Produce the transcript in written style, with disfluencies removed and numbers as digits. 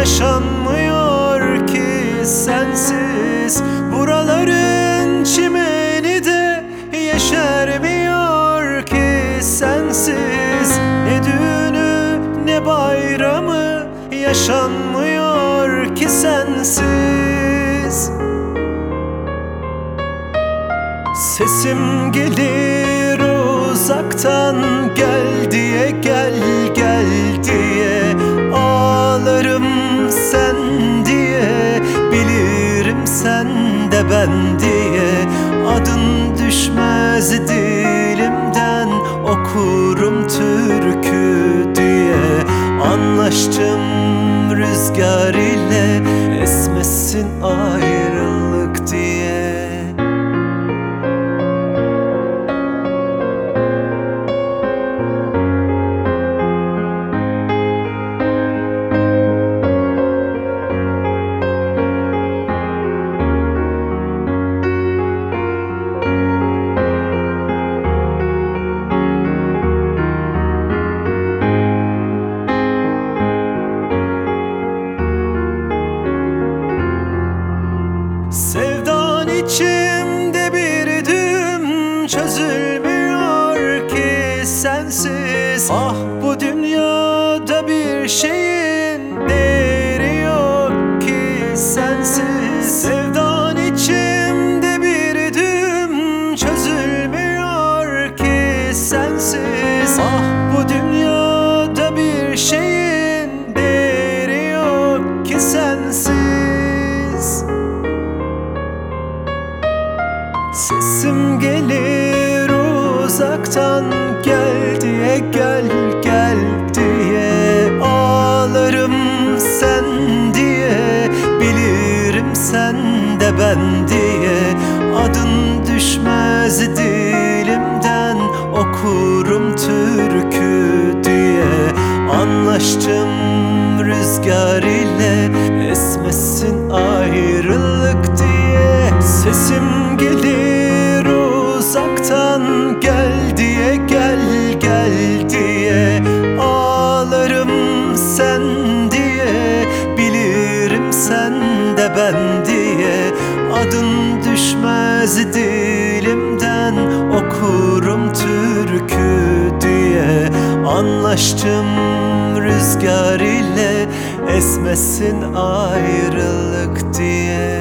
yaşanmıyor ki sensiz. Buraların çimeni de yeşermiyor ki sensiz. Ne düğünü ne bayramı yaşanmıyor ki sensiz. Sesim gelir uzaktan, gel diye, gel gel diye. Ağlarım sen diye, bilirim sen de ben diye. Adın düşmez dilimden, okurum türkü diye. Anlaştım rüzgar ile, esmesin ayrılık diye. Sevdan içimde bir düğüm, çözülmüyor ki sensiz. Ah, bu dünyada bir şeyin değeri yok ki sensiz. Sevdan içimde bir düğüm, çözülmüyor ki sensiz. Ah, bu dünyada bir şeyin değeri yok ki sensiz. Sesim gelir uzaktan, gel diye, gel gel diye. Ağlarım sen diye, bilirim sen de ben diye. Adın düşmez dilimden, okurum türkü diye. Anlaştım rüzgar ile, esmesin ayrılık diye. Sesim gelir uzaktan, gel diye, gel gel diye. Ağlarım sen diye, bilirim sen de ben diye. Adın düşmez dilimden, okurum türkü diye. Anlaştım rüzgar ile, esmesin ayrılık diye.